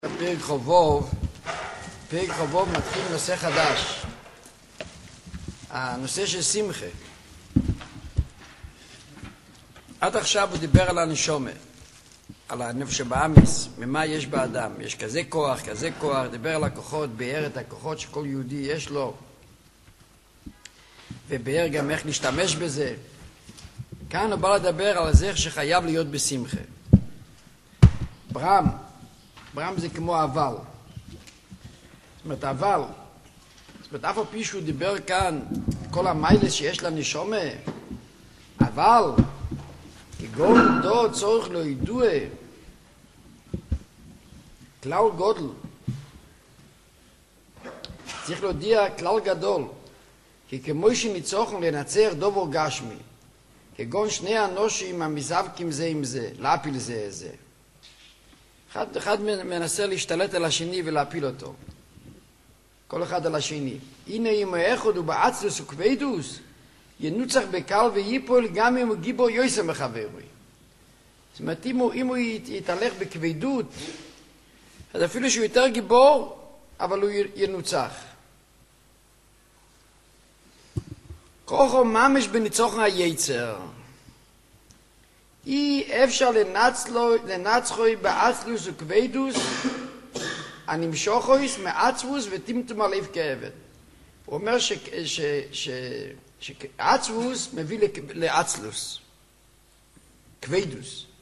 פרק חובוב מתחיל נושא חדש, הנושא של שמחה. עד עכשיו הוא דיבר על הנשומה, על הנפש שבאמיס, ממה יש באדם, יש כזה כוח, דיבר על הכוחות, ביאר את הכוחות שכל יהודי יש לו, וביאר גם איך להשתמש בזה. כאן הוא בא לדבר על זה שחייב להיות בשמחה. ברם זה כמו אבל. זאת אומרת, אף על פי שהוא דיבר כאן כל המיילס שיש לנשומה, אבל כגון דו צורך לא ידוע כלל גודל, צריך להודיע כלל גדול, כי כמו שניצוחנו לנצח דובר גשמי, כגון שני אנושים המזווקים זה עם זה, להפיל זה זה. אחד מנסה להשתלט על השני ולהפיל אותו. כל אחד על השני. הנה אם האחד הוא באצלוס וכבדוס, ינוצח בקל ויפול גם אם הוא גיבור יויסר מחברי. זאת אומרת, אם הוא יתהלך בכבדות, אז אפילו שהוא יותר גיבור, אבל הוא ינוצח. כוחו ממש בניצוחן היצר. אי אפשר לנצחוי באצלוס וכבדוס הנמשוכויס מעצבוס וטמטום הלב כעבד. הוא אומר שעצבוס מביא לאצלוס, כבדוס.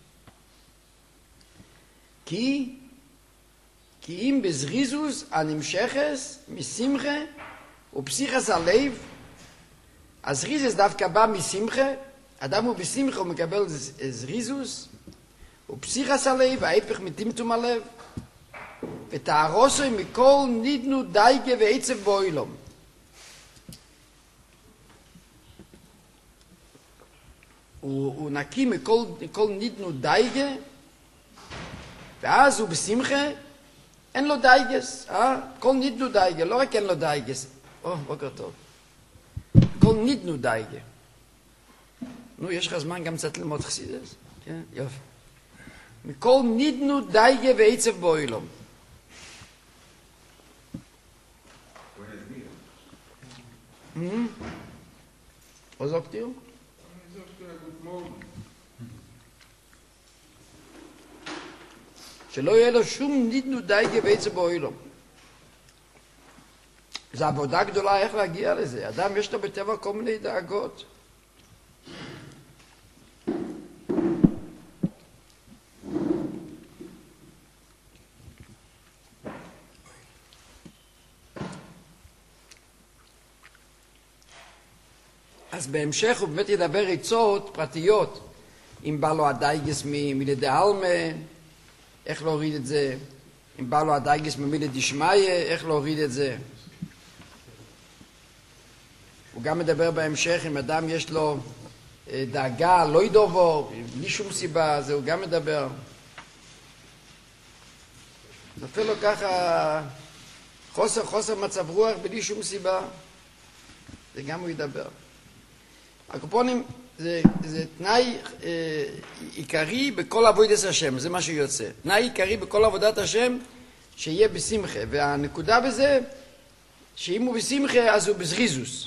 כי אם בזריזוס הנמשכס משמחה ופסיכס הלב, הזריזוס דווקא בא משמחה, אדם הוא בשמחה, הוא מקבל זריזוס, ופסיכס הלב, ההפך מטמטום הלב, ותהרוסו מכל נידנו דייגה ועצב באוילום. הוא נקי מכל נידנו דייגה, ואז הוא בשמחה, אין לו דייגס, כל נידנו דייגה, לא רק אין לו דייגס, בוקר טוב, כל נידנו דייגה. נו, יש לך זמן גם קצת ללמוד חסידס? כן, יופי. מכל נידנו דייגה ועצב באוילום. מה זוגתי הוא? שלא יהיה לו שום נידנו דייגה ועצב באוילום. זו עבודה גדולה איך להגיע לזה. אדם יש לו בטבע כל מיני דאגות. אז בהמשך הוא באמת ידבר עצות פרטיות, אם בא לו הדייגס מלדעלמה, איך להוריד את זה, אם בא לו הדייגס מלדשמיה, איך להוריד את זה. הוא גם מדבר בהמשך, אם אדם יש לו דאגה, לא ידובו, בלי שום סיבה, זה הוא גם מדבר. נופל לו ככה חוסר מצב רוח בלי שום סיבה, זה גם הוא ידבר. הקופונים זה תנאי עיקרי בכל עבודת השם, זה מה שיוצא. תנאי עיקרי בכל עבודת השם שיהיה בשמחה, והנקודה בזה שאם הוא בשמחה אז הוא בזריזוס.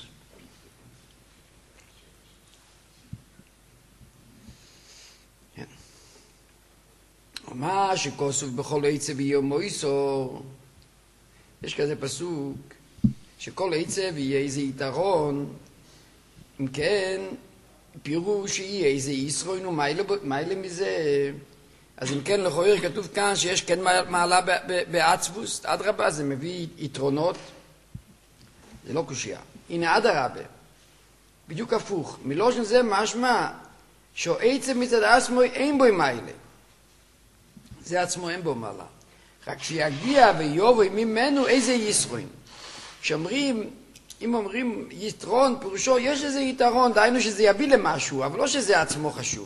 מה שכוסוף בכל עצב יהיה מויסו, יש כזה פסוק שכל עצב יהיה איזה יתרון, אם כן, פירוש שיהיה איזה ישרוין ומיילה מזה. אז אם כן, לכאורה כתוב כאן שיש כן מעלה בעצבוס, אדרבה, זה מביא יתרונות, זה לא קושיה. הנה אדרבה, בדיוק הפוך, מלושן זה משמע שעצב מצד עצמו אין בו מיילה. זה עצמו אין בו מעלה. רק שיגיע ויובוי ממנו איזה ישרוין. אם אומרים יתרון, פירושו יש איזה יתרון, דהיינו שזה יביא למשהו, אבל לא שזה עצמו חשוב.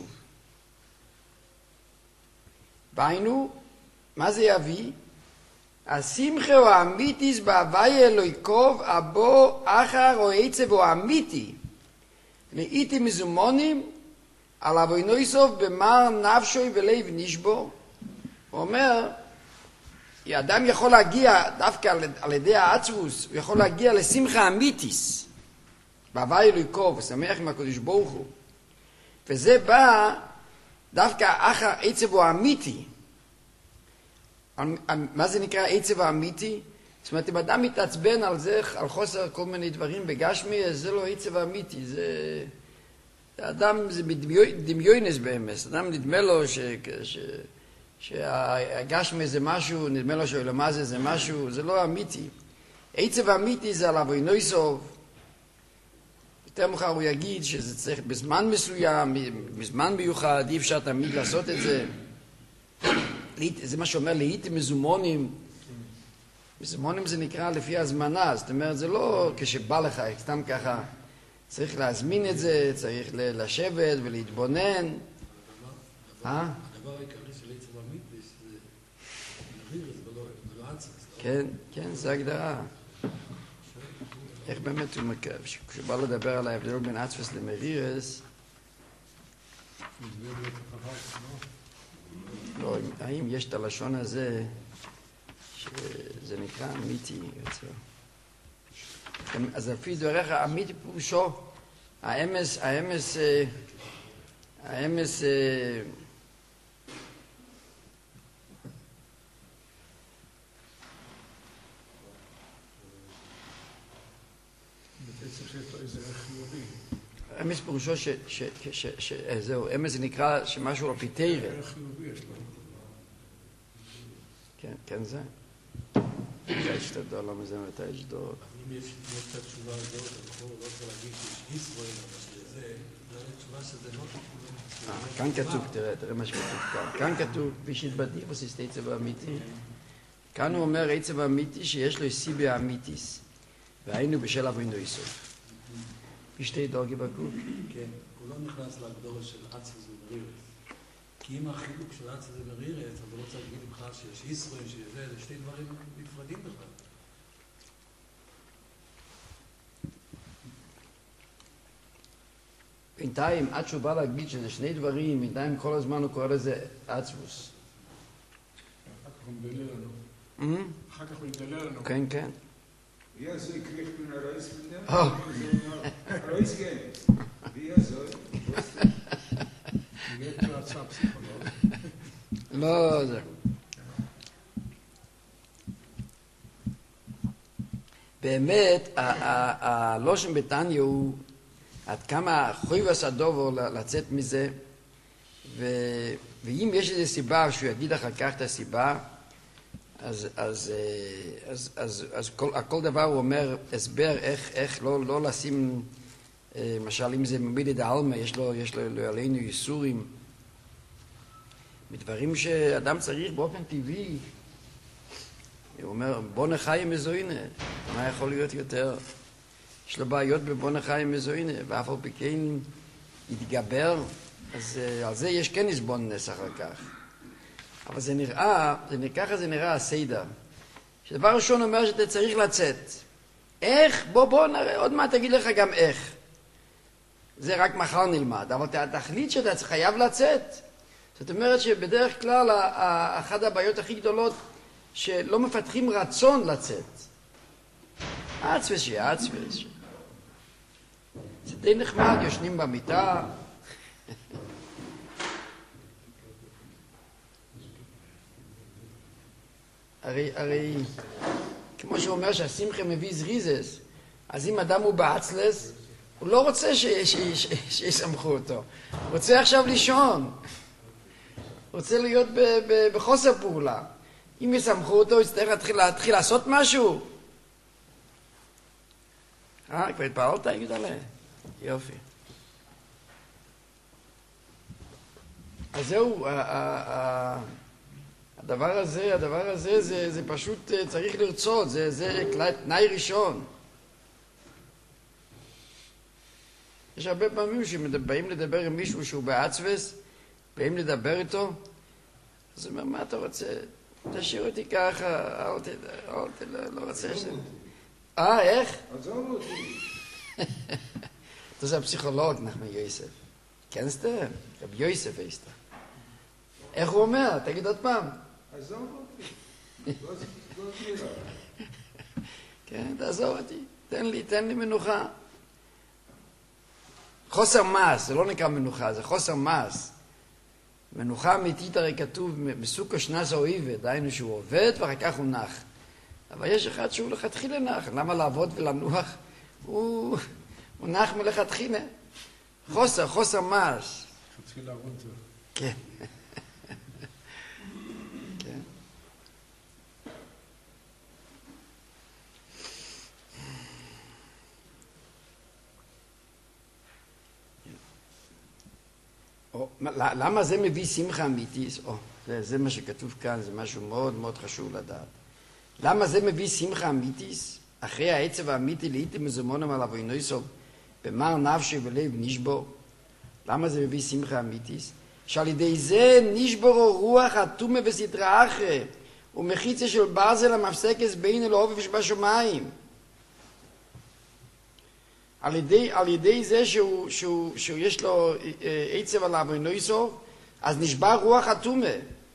דהיינו, מה זה יביא? השמחה או האמיתיס בהווי אלוהיקוב, אבו, אחר או עצב או האמיתי, לאיתי מזומונים, על אבוינוי סוף במר נפשוי ולב נשבו. הוא אומר, אדם יכול להגיע, דווקא על ידי העצבוס, הוא יכול להגיע לשמחה אמיתיס, בהווי אלוהיקו, ושמח עם הקדוש ברוך הוא. וזה בא דווקא אחר עצב הוא האמיתי. מה זה נקרא עצב האמיתי? זאת אומרת, אם אדם מתעצבן על זה, על חוסר כל מיני דברים בגשמי, זה לא עצב האמיתי, זה... אדם, זה דמיונס באמת, אדם נדמה לו שהגשמי זה משהו, נדמה לו שהעולמה זה משהו, זה לא אמיתי. עצב האמיתי זה על אבוינוי סוף. יותר מאוחר הוא יגיד שזה צריך בזמן מסוים, בזמן מיוחד, אי אפשר תמיד לעשות את זה. זה מה שאומר להיט מזומונים. מזומונים זה נקרא לפי הזמנה, זאת אומרת זה לא כשבא לך, סתם ככה. צריך להזמין את זה, צריך לשבת ולהתבונן. הדבר העיקרי של עצב אמיתי זה מרירס ולא עצבס. כן, זה הגדרה. איך באמת הוא מכיר, כשבא לדבר על ההבדל בין עצבס למרירס, לא, האם יש את הלשון הזה שזה נקרא אמיתי יותר. אז לפי דבריך אמיתי פירושו האמס אמס פירושו זהו, אמס זה נקרא שמשהו אפיטרי. כן זה. יש את הדור, למה זה מתי יש דור? אם יש את התשובה הזאת, אני לא רוצה להגיד שיש ישראל, אבל שזה, זו התשובה שזה לא... כאן כתוב, תראה מה שכתוב כאן. כאן כתוב, כפי שהתבדיח בסיס עצב האמיתי. כאן הוא אומר עצב האמיתי שיש לו סיבי האמיתיס. והיינו בשל אבוינוי סוף. בשתי דורגי בגוף. כן, הוא לא נכנס להגדורה של עצבס ומרירס. כי אם החילוק של עצבס ומרירס, אבל לא צריך להגיד בכלל שיש ישראל, שזה, זה שתי דברים נפרדים בכלל. בינתיים, עד שהוא בא להגיד שזה שני דברים, בינתיים כל הזמן הוא קורא לזה עצבוס. אחר כך הוא מגלה לנו. אחר כך הוא מגלה לנו. כן, כן. Wie soll ich bin raus von dem? Rausgehen. Wie soll? לא, זה. באמת, הלושן בתניא הוא עד כמה חויבס הדובו לצאת מזה, ואם יש איזו סיבה שהוא יגיד אחר כך את הסיבה, אז כל דבר הוא אומר הסבר איך לא לשים, למשל אם זה מביד את העלמה, יש לו עלינו ייסורים, מדברים שאדם צריך באופן טבעי. הוא אומר בוא נחיים מזוינה, מה יכול להיות יותר? יש לו בעיות בבוא נחיים מזוינה, ואף על פי כן יתגבר, אז על זה יש כן נסבוננס אחר כך. אבל זה נראה, ככה זה נראה הסיידר. שדבר ראשון אומר שאתה צריך לצאת. איך? בוא נראה, עוד מעט תגיד לך גם איך. זה רק מחר נלמד, אבל התכלית שאתה חייב לצאת. זאת אומרת שבדרך כלל אחת הבעיות הכי גדולות שלא מפתחים רצון לצאת. עצבס. זה די נחמד, יושנים במיטה. הרי כמו שהוא אומר שהשמחה מביא זריזס, אז אם אדם הוא בעצלס, הוא לא רוצה שיסמכו אותו. הוא רוצה עכשיו לישון. הוא רוצה להיות בחוסר פעולה. אם יסמכו אותו, הוא יצטרך להתחיל לעשות משהו. כבר התפעלת, יגיד עליה. יופי. אז זהו, הדבר הזה זה פשוט צריך לרצות, זה תנאי ראשון. יש הרבה פעמים שבאים לדבר עם מישהו שהוא בעצבס, באים לדבר איתו, אז הוא אומר, מה אתה רוצה? תשאיר אותי ככה, לא רוצה ש... איך? עזוב אותי. Das ist ein Psychologe nach mir, Yosef. Kennst du? Rabbi Yosef ist er. איך הוא אומר? תגיד עוד פעם. עזוב אותי. לא דירה. כן, תעזור אותי, תן לי מנוחה. חוסר מעש, זה לא נקרא מנוחה, זה חוסר מעש. מנוחה אמיתית הרי כתוב בסוכו שנס האויבד, דהיינו שהוא עובד ואחר כך הוא נח. אבל יש אחד שהוא לכתחילה נח, למה לעבוד ולנוח? הוא נח מלכתחילה. חוסר מעש. מתחיל לעבוד טוב. כן. כן. למה זה מביא שמחה אמיתית? זה מה שכתוב כאן, זה משהו מאוד מאוד חשוב לדעת. למה זה מביא שמחה אמיתית? אחרי העצב האמיתי לעיתים מזומונם על אבוינויסו, במר נפשי ולב נשבור. למה זה מביא שמחה אמיתית? שעל ידי זה נשברו רוח התומה וסתרא אחרא, ומחיצה של ברזל המפסקת בין אלוהיו שבשמיים. על ידי זה שיש לו עצב על אבוינויסו, אז נשבר רוח התומה.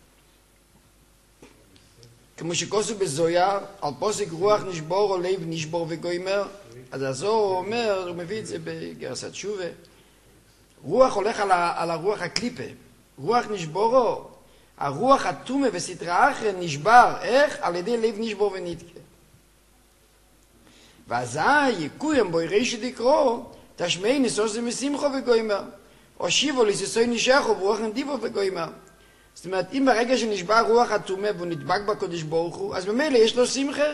כמו שכוסו בזויר, על פוסק רוח נשבור או לב נשבור וגוימר, אז הזוהר אומר, הוא מביא את זה בגרסת תשובה, רוח הולך על הרוח הקליפה, רוח נשבורו, הרוח התומה וסתרא אחרא נשבר, איך? על ידי לב נשבור ונתקה. ואזי יקוים בו ירשת לקרוא, תשמעי נסוס משמחו וגוימר, או שיבו לסיסוי נשכו ברוח נדיבו וגוימר. זאת אומרת, אם ברגע שנשבר רוח התומה והוא נדבק בקודש ברוך הוא, אז במילא יש לו שמחה.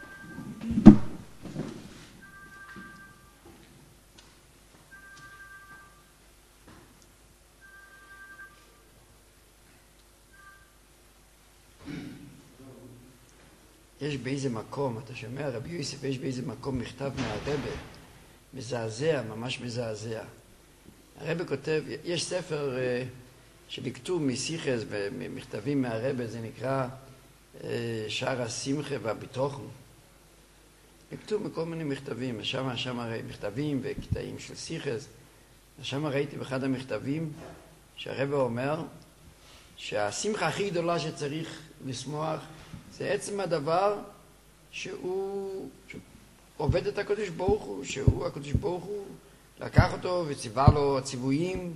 יש באיזה מקום, אתה שומע רבי יוסף, יש באיזה מקום מכתב מהרבא, מזעזע, ממש מזעזע. הרבא כותב, יש ספר שלקטו מסיחס ומכתבים מהרבא, זה נקרא שער השמחה והביטחון. לקטו מכל מיני מכתבים, שם הרי מכתבים וקטעים של סיחס. שם ראיתי באחד המכתבים שהרבא אומר שהשמחה הכי גדולה שצריך לשמוח זה עצם הדבר שהוא עובד את הקדוש ברוך הוא, שהוא הקדוש ברוך הוא לקח אותו וציווה לו ציוויים,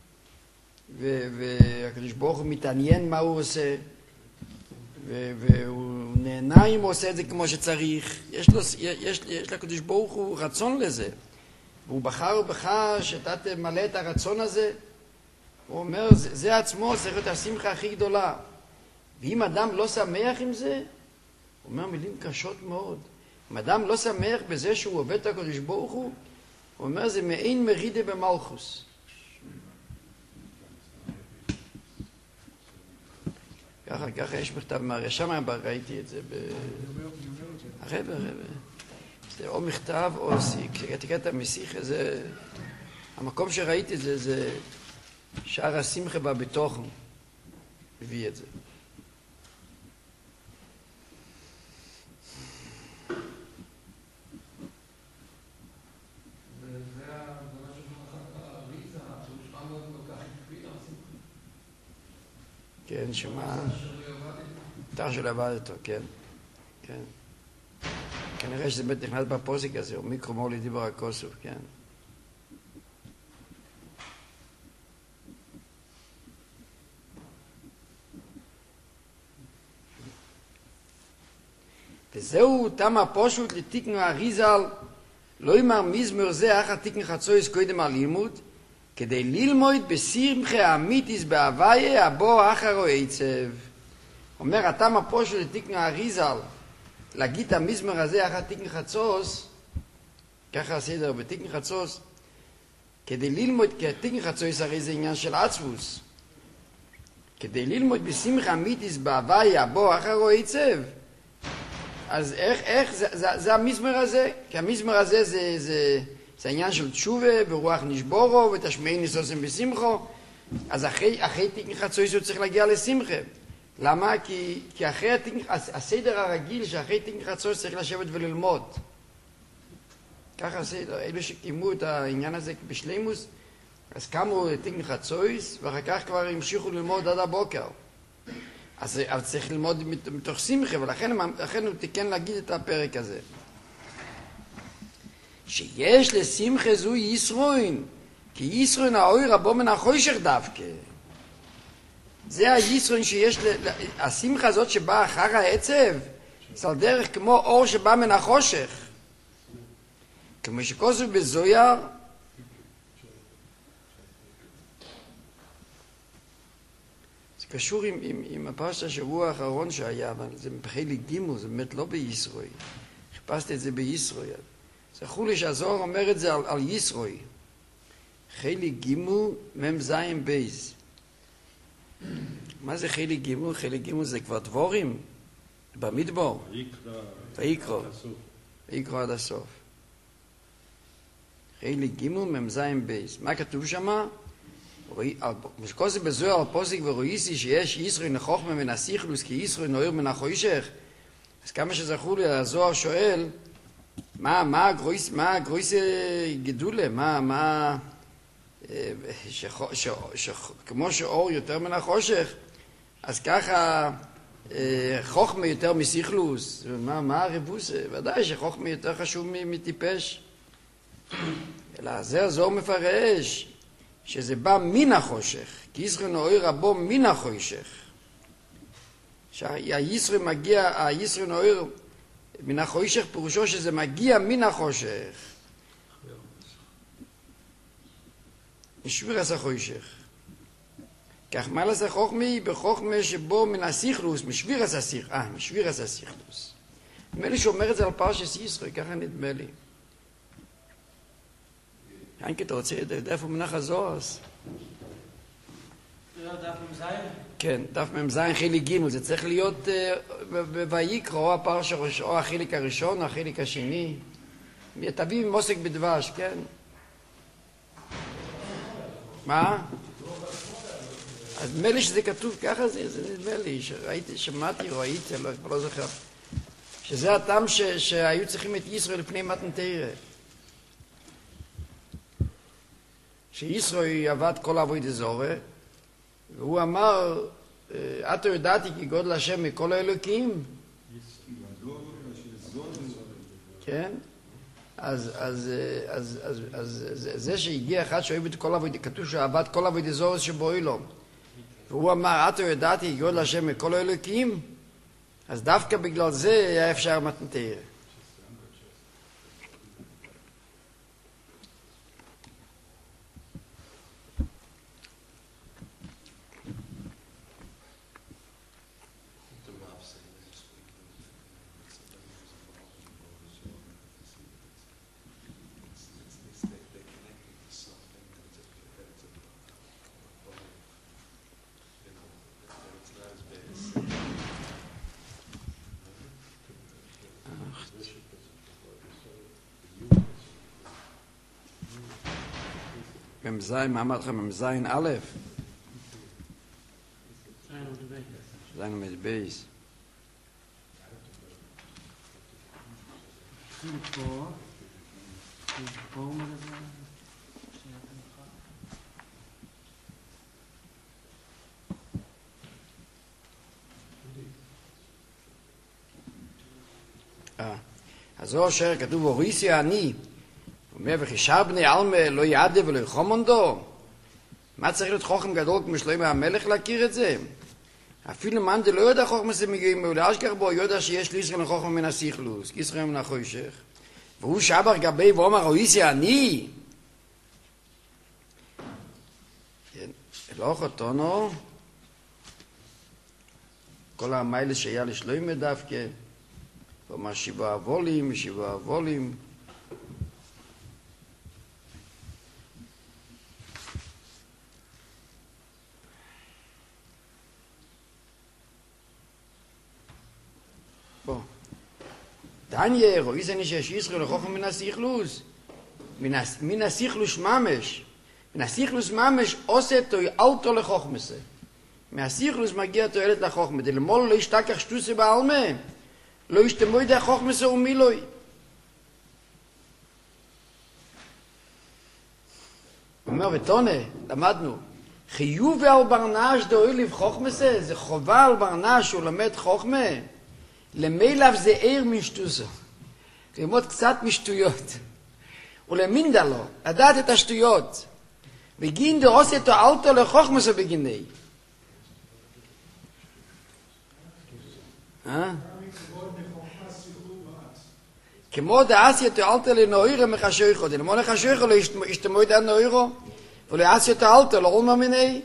והקדוש ברוך הוא מתעניין מה הוא עושה, והוא נהנה אם הוא עושה את זה כמו שצריך. יש לקדוש ברוך הוא רצון לזה, והוא בחר בך שאתה תמלא את הרצון הזה. הוא אומר, זה עצמו צריך להיות השמחה הכי גדולה. ואם אדם לא שמח עם זה, הוא אומר מילים קשות מאוד. אם אדם לא שמח בזה שהוא עובד את הקדוש ברוך הוא אומר, זה מעין מרידה במלכוס. ככה יש מכתב מהרי, שם ראיתי את זה הרבא. זה או מכתב או קטע משיחה, זה המקום שראיתי את זה שער השמחה והביטחון הביא את זה. כן, שמה? תר שלא עבד אותו, כן. כנראה שזה באמת נכנס בפוסק הזה, או מיקרו מולי דיבר הכוסוף, כן. וזהו תם הפושוט לתיקן האריזל, לא יאמר מזמור זה אחר תיקן חצויס קודם על לימוד, כדי ללמוד בשמחה אמיתיס בהוויה הבוא אחר עצב. אומר התם הפושוט לתיקן האריזל, להגיד את המזמור הזה אחר תיקן חצוס, ככה הסדר בתיקן חצוס, כדי ללמוד, כי תיקן חצוס הרי זה עניין של עצבוס, כדי ללמוד בשמחה אמיתיס בהוויה הבוא אחר עצב. אז איך זה המזמור הזה? כי המזמור הזה זה העניין של תשובה ברוח נשבורו ותשמעי נסוסם בשמחו. אז אחרי תיקן חצויס הוא צריך להגיע לשמחה. למה? כי אחרי הסדר הרגיל שאחרי תיקן חצויס צריך לשבת וללמוד. ככה הסדר, אלו שקיימו את העניין הזה בשלימוס, אז קמו תיקן חצויס ואחר כך כבר המשיכו ללמוד עד הבוקר. אז צריך ללמוד מתוך שמחה, ולכן הוא תיקן להגיד את הפרק הזה. שיש לשמחה זו ישרוין, כי ישרוין האור הבא מן החושך דווקא. זה הישרוין שיש, השמחה הזאת שבאה אחר העצב, זה על דרך כמו אור שבא מן החושך. כמו שכוסו בזויר, זה קשור עם הפרשת השבוע האחרון שהיה, אבל זה בחלק גימל, זה באמת לא בישרוי. חיפשתי את זה בישרוי. זכו לי שהזוהר אומר את זה על ישרוי. חלק גימל מ"ז בייז. מה זה חלק גימל? חלק גימל זה כבר דבורים במדבר. ויקרא עד הסוף. חלק גימל מ"ז בייז. מה כתוב שם? משקוסי בזוהר על פוסק ורואיסי שיש ישרוי נחוכמה מן הסיכלוס כי ישרוי נוער מן החושך. אז כמה שזכו לי, הזוהר שואל מה הגרויס גדולה, כמו שאור יותר מן החושך, אז ככה חוכמה יותר מסיכלוס. מה הרבוס? ודאי שחוכמה יותר חשוב מטיפש. אלא זה הזוהר מפרש שזה בא מן החושך, כי ישרוי נוער רבו מן החושך. שהישרוי מגיע, הישרוי נוער מן החושך פירושו שזה מגיע מן החושך. משביר עשה חושך. כך מה לעשה חוכמי? בחוכמה שבו מן הסיכלוס, משביר עשה סיכלוס. נדמה לי שאומר את זה על פרשת ישרוי, ככה נדמה לי. ינקי, אתה רוצה לדעת איפה מנח הזוהר? דף מ"ז? כן, דף מ"ז חלק ג', זה צריך להיות ויקרא, או הפרשה, או החלק הראשון, או החלק השני. תביא מוסק בדבש, כן? מה? אז נדמה לי שזה כתוב ככה, זה נדמה לי, שראיתי, שמעתי, ראיתי, לא זוכר. שזה הטעם שהיו צריכים את ישראל לפני מתן תורה. שישראל עבד כל עבודת זרה, והוא אמר, אתה יודעתי כי גודל השם מכל האלוקים? כן? אז זה שהגיע אחד שאוהב את כל עבודת, כתוב שעבד כל עבודת זרה שבאילום. והוא אמר, אתה יודעתי כי גודל השם מכל האלוקים? אז דווקא בגלל זה היה אפשר מתן תורה. מ"ז, מה אמרת לך? מ"ז א'? ז' עמוד בייס. אז זו אשר כתוב אוריסיה אני, הוא אומר וחישר בני אלמה לא יעדה ולא יחומונדו. מה צריך להיות חוכם גדול כמו שלמה המלך להכיר את זה? אפילו מאן דלא יודע חוכמה זה מגיעים מעולה אשכח בו יודע שיש לישראל חוכמה מן הסיכלוס, ישראל מן החושך. והוא שבר גבי ואומר אוריסיה אני. אלוך אותנו כל המיילה שהיה לשלמה דווקא ואומר שבעה אבולים דניה רואה זה שיש ישראל לחוכמה מן הסיכלוס מן הסיכלוס ממש מן הסיכלוס ממש עושה תועלתו לחוכמה זה מהסיכלוס מגיע תועלת לחוכמה דלמול לא ישתכח שטוסי בעלמה לא ישתמו ידי החוכמה זה ומילוי אומר ותונה למדנו חיוב על ברנש דאוי לב חוכמה זה חובה על ברנש שהוא למד חוכמה, למיליו זה עיר משטוסו. ללמוד קצת משטויות. ולמינדה לו, לדעת את השטויות. בגין דעושה תועלתו לחוכמה זה בגיני. כמו דעשיה תועלתו לנוירו מחשויכו. דלמון לחשויכו לא ישתמו את הנוירו. ולעשיה תועלתו לא עולמה מיני.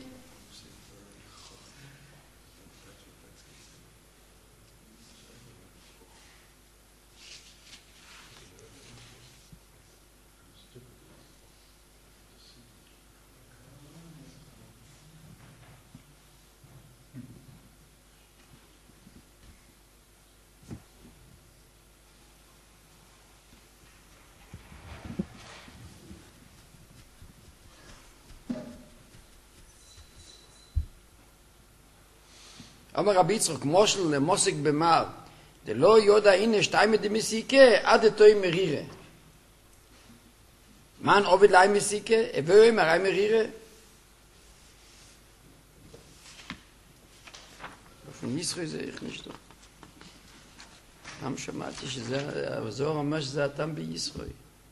אומר רבי יצחק, מושל למוסק במר, דלא יודע הנה שתיים דמסיקה, עד דתוי מרירה. מן עובד לאי מסיקה, הבאו מראי מרירה. באופן ישחוי זה איך נשתו. פעם שמעתי שזה, הזוהר ממש זה הטעם בישחוי.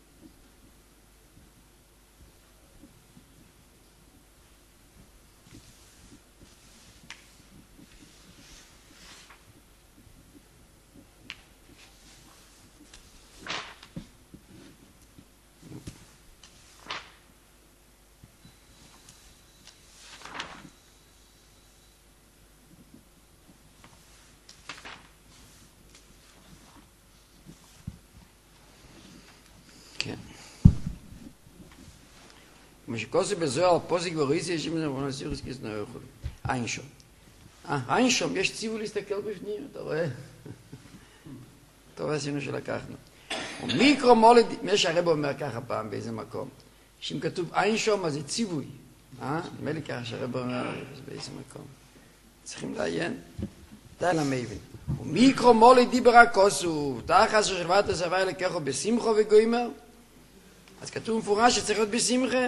מה שכוסי בזוהר, פוסק ורויסי, יש עם זה מונסירוס כיס נאוכל. איינשום. איינשום, יש ציווי להסתכל בפנים, אתה רואה? אתה רואה עשינו שלקחנו. ומיקרו מולד, יש הרב אומר ככה פעם באיזה מקום, שאם כתוב איינשום, אז זה ציווי. נדמה לי ככה שהרב אומר באיזה מקום. צריכים לעיין. די למבין. ומיקרו מולד דיברה כוסו, תחס ששלוות הסבי לקחו בשמחו וגוימר, אז כתוב מפורש שצריך להיות בשמחה.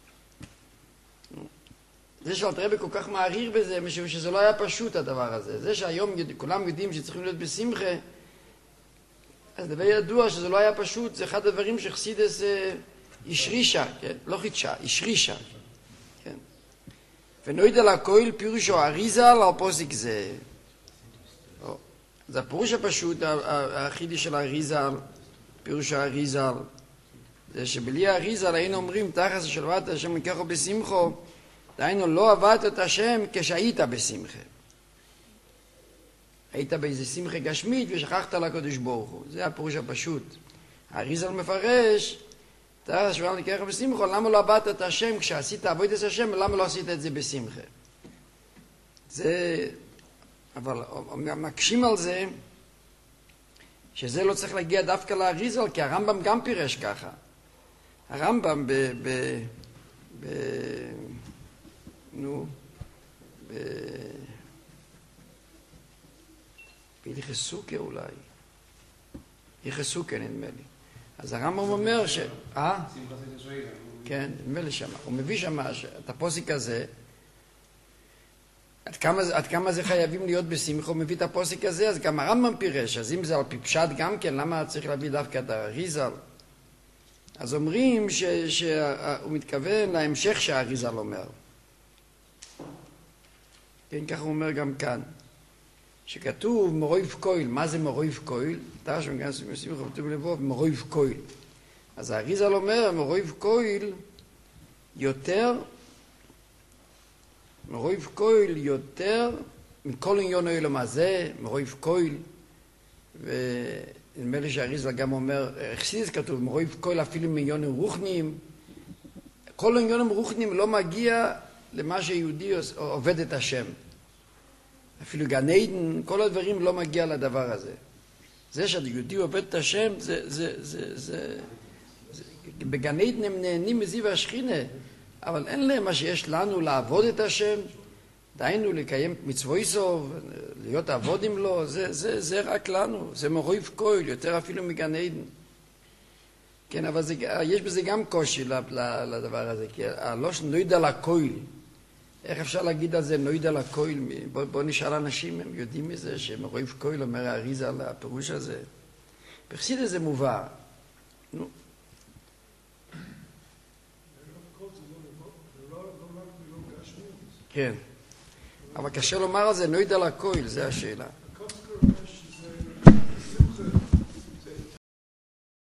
זה שאלת רבי כל כך מעריר בזה, משום שזה לא היה פשוט הדבר הזה. זה שהיום כולם יודעים שצריכים להיות בשמחה, אז דבר ידוע שזה לא היה פשוט, זה אחד הדברים שחסידס השרישה, כן? לא חידשה, השרישה. כן? ונויד על הכויל פירושו אריזה על פוסק זה. זה הפירוש הפשוט, החידי של האריזה, פירוש האריזה, זה שבלי האריזה היינו אומרים תחס שלוות השם לקחו בשמחו, דהיינו לא עבדת את השם כשהיית בשמחה. היית באיזה שמחה גשמית ושכחת לקדוש ברוך הוא. זה הפירוש הפשוט. האריזה מפרש, תחס שלוות לקחו בשמחו, למה לא עבדת את השם כשעשית עבודת השם, למה לא עשית את זה בשמחה? זה, אבל מקשים על זה, שזה לא צריך להגיע דווקא לאריזה, כי הרמב"ם גם פירש ככה. הרמב"ם בהלכות סוכה אולי. הלכות סוכה נדמה לי. אז הרמב"ם אומר כן, נדמה לי שמה. הוא מביא שמה את הפוסק הזה, עד כמה זה חייבים להיות בשמחה, הוא מביא את הפוסק הזה, אז גם הרמב"ם פירש, אז אם זה על פי פשט גם כן, למה צריך להביא דווקא את האריזה? אז אומרים שהוא מתכוון להמשך שהאריזה אומר. כן, ככה הוא אומר גם כאן. שכתוב מרויב קויל, מה זה מרויב קויל? תשם גם שמסימוך כתוב לבוא, מרויב קויל. אז האריזה אומר, מרויב קויל יותר מכל עניון העולם הזה, מרויב קויל, ונדמה לי שהאריזה גם אומר, חסידס כתוב, מרויב קויל אפילו מעניונים רוחניים, כל עניונים רוחניים לא מגיע למה שיהודי עובד את השם. אפילו גן עדן, כל הדברים לא מגיע לדבר הזה. זה שהיהודי עובד את השם, בגן עדן הם נהנים מזיו השכינה, אבל אין להם מה שיש לנו לעבוד את השם, דהיינו לקיים מצווי סוף, להיות עבודים לו, זה רק לנו, זה מרויב קויל, יותר אפילו מגן עדן. כן, אבל יש בזה גם קושי לדבר הזה, כי הלושן לא יודע לקויל, איך אפשר להגיד על זה נויד על הכויל? בוא נשאל אנשים, הם יודעים מזה שהם רואים כויל, אומר האריזה על הפירוש הזה. בחסידות זה מובא. נו. כן. אבל קשה לומר על זה נויד על הכויל, זה השאלה.